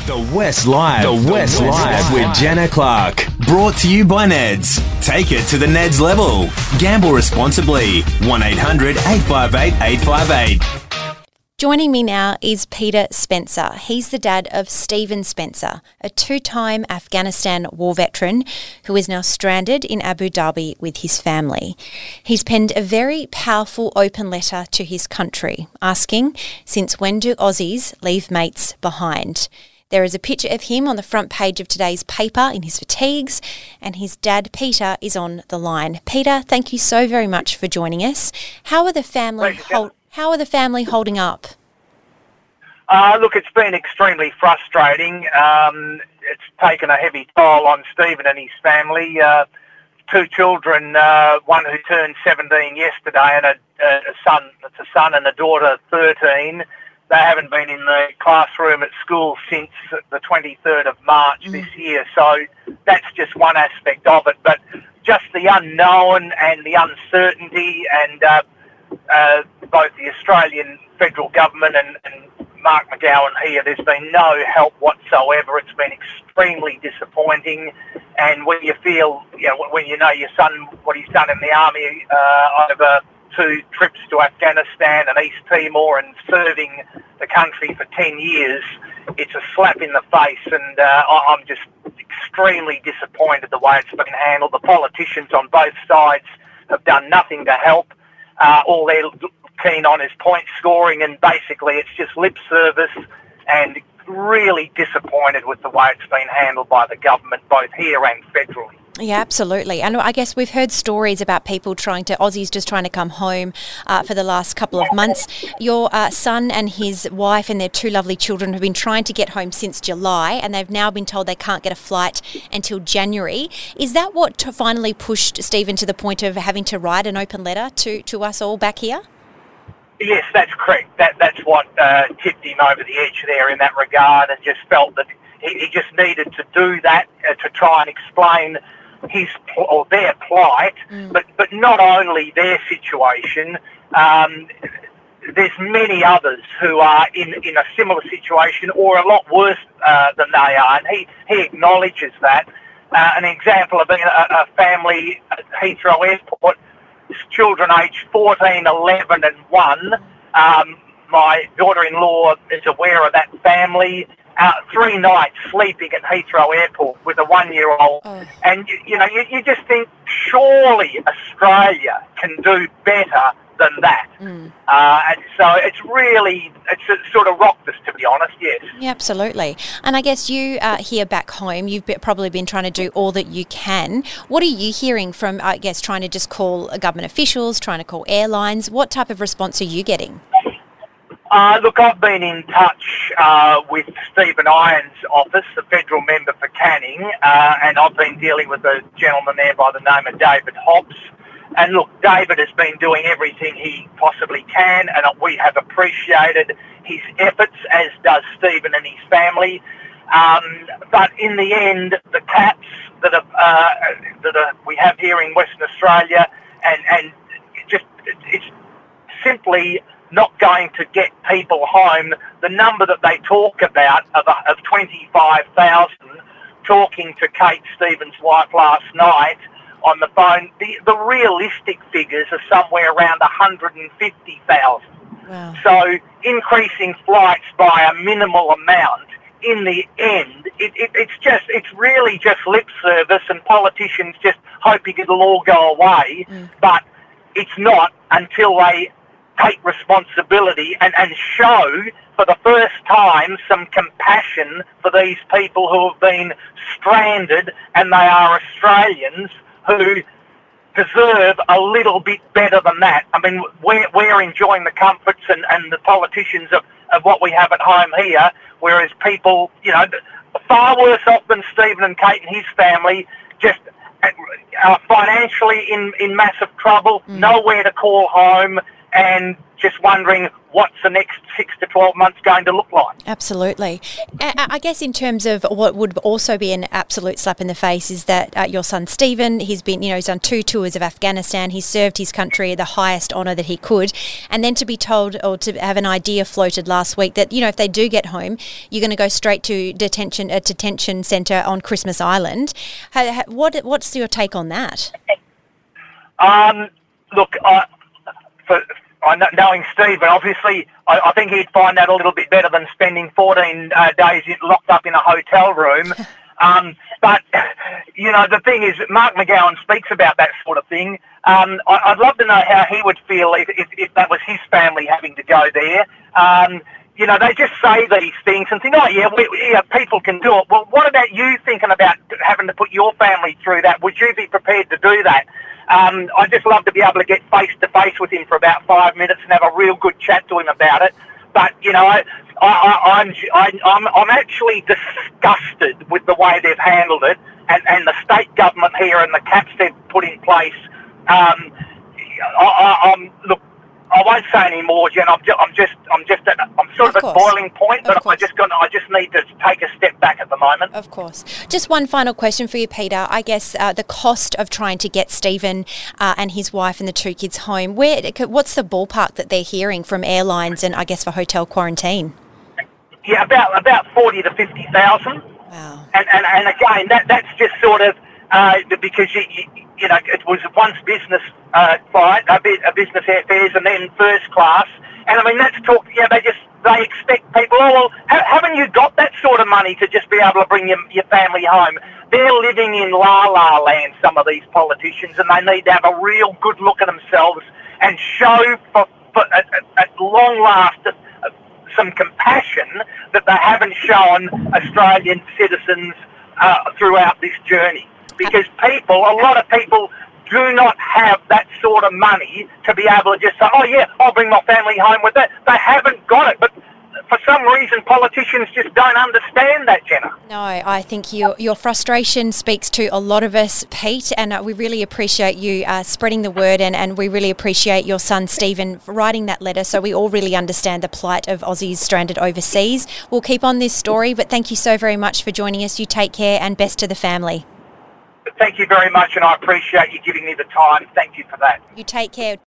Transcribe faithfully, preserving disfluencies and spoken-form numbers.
The West Live. The West Live with Jenna Clark. Brought to you by Neds. Take it to the Neds level. Gamble responsibly. one eight hundred eight five eight eight five eight. Joining me now is Peter Spencer. He's the dad of Stephen Spencer, a two-time Afghanistan war veteran who is now stranded in Abu Dhabi with his family. He's penned a very powerful open letter to his country, asking, since when do Aussies leave mates behind? There is a picture of him on the front page of today's paper in his fatigues, and his dad, Peter, is on the line. Peter, thank you so very much for joining us. How are the family hol- How are the family holding up? Uh, look, it's been extremely frustrating. Um, it's taken a heavy toll on Stephen and his family. Uh, two children, uh, one who turned seventeen yesterday, and a, a son, it's a son and a daughter, thirteen. They haven't been in the classroom at school since the twenty-third of March mm. this year. So that's just one aspect of it. But just the unknown and the uncertainty, and uh, uh, both the Australian federal government and, and Mark McGowan here, there's been no help whatsoever. It's been extremely disappointing. And when you feel, you know, when you know your son, what he's done in the army uh, over two trips to Afghanistan and East Timor and serving the country for ten years, it's a slap in the face, and uh, I'm just extremely disappointed the way it's been handled. The politicians on both sides have done nothing to help. Uh, all they're keen on is point scoring, and basically it's just lip service, and really disappointed with the way it's been handled by the government, both here and federally. Yeah, absolutely. And I guess we've heard stories about people trying to, Aussies just trying to come home uh, for the last couple of months. Your uh, son and his wife and their two lovely children have been trying to get home since July, and they've now been told they can't get a flight until January. Is that what t- finally pushed Stephen to the point of having to write an open letter to, to us all back here? Yes, that's correct. That That's what uh, tipped him over the edge there in that regard, and just felt that he, he just needed to do that uh, to try and explain his or their plight, mm. but but not only their situation. Um, there's many others who are in, in a similar situation or a lot worse uh, than they are, and he, he acknowledges that. Uh, an example of a, a family at Heathrow Airport, children aged fourteen, eleven and one. Um, my daughter-in-law is aware of that family. Uh, three nights sleeping at Heathrow Airport with a one-year-old. Oh. And, you, you know, you, you just think, surely Australia can do better than that. Mm. Uh, and so it's really, it's, it sort of rocked us, to be honest, yes. Yeah, absolutely. And I guess you uh, here back home, you've be, probably been trying to do all that you can. What are you hearing from, I guess, trying to just call government officials, trying to call airlines? What type of response are you getting? Uh, look, I've been in touch uh, with Stephen Irons' office, the federal member for Canning, uh, and I've been dealing with a gentleman there by the name of David Hobbs. And look, David has been doing everything he possibly can, and we have appreciated his efforts, as does Stephen and his family. Um, but in the end, the caps that, are, uh, that are, we have here in Western Australia, and, and just it's simply not going to get people home. The number that they talk about of, of twenty-five thousand, talking to Kate Stevens' wife last night on the phone, the, the realistic figures are somewhere around one hundred fifty thousand. Wow. So increasing flights by a minimal amount, in the end, it, it, it's just, it's really just lip service, and politicians just hoping it'll all go away, mm. but it's not until they take responsibility and, and show for the first time some compassion for these people who have been stranded, and they are Australians who deserve a little bit better than that. I mean, we're, we're enjoying the comforts and, and the politicians of, of what we have at home here, whereas people, you know, far worse off than Stephen and Kate and his family, just are financially in, in massive trouble, mm. nowhere to call home, and just wondering what's the next six to twelve months going to look like. Absolutely. I, I guess in terms of what would also be an absolute slap in the face is that uh, your son Stephen, he's been, you know, he's done two tours of Afghanistan. He's served his country the highest honour that he could. And then to be told, or to have an idea floated last week that, you know, if they do get home, you're going to go straight to detention, a detention centre on Christmas Island. How, how, what, what's your take on that? Um, look, I, for, I know, knowing Stephen, obviously, I, I think he'd find that a little bit better than spending fourteen uh, days locked up in a hotel room. um, but, you know, the thing is, Mark McGowan speaks about that sort of thing. Um, I, I'd love to know how he would feel if, if, if that was his family having to go there. Um, you know, they just say these things and think, oh, yeah, we, yeah, people can do it. Well, what about you thinking about having to put your family through that? Would you be prepared to do that? Um, I'd just love to be able to get face-to-face with him for about five minutes and have a real good chat to him about it. But, you know, I, I, I'm, I, I'm, I'm actually disgusted with the way they've handled it and, and the state government here and the caps they've put in place. Um, I, I, I'm, look, I won't say any more, Jen. I'm just, I'm just, I'm just at, I'm sort of, of at boiling point, but I just got, I just need to take a step back at the moment. Of course. Just one final question for you, Peter. I guess uh, the cost of trying to get Stephen uh, and his wife and the two kids home. Where, what's the ballpark that they're hearing from airlines and I guess for hotel quarantine? Yeah, about about forty to fifty thousand. Wow. And and and again, that that's just sort of uh, because you. you You know, it was once business uh, flight, a, bit, a business airfares, and then first class. And I mean, that's talk. You know, they just they expect people. Oh, well, ha- haven't you got that sort of money to just be able to bring your, your family home? They're living in la la land. Some of these politicians, and they need to have a real good look at themselves and show, for, for at, at long last, uh, some compassion that they haven't shown Australian citizens uh, throughout this journey. Because people, a lot of people do not have that sort of money to be able to just say, oh yeah, I'll bring my family home with that. They haven't got it. But for some reason, politicians just don't understand that, Jenna. No, I think your your frustration speaks to a lot of us, Pete, and uh, we really appreciate you uh, spreading the word, and, and we really appreciate your son, Stephen, for writing that letter so we all really understand the plight of Aussies stranded overseas. We'll keep on this story, but thank you so very much for joining us. You take care and best to the family. Thank you very much, and I appreciate you giving me the time. Thank you for that. You take care.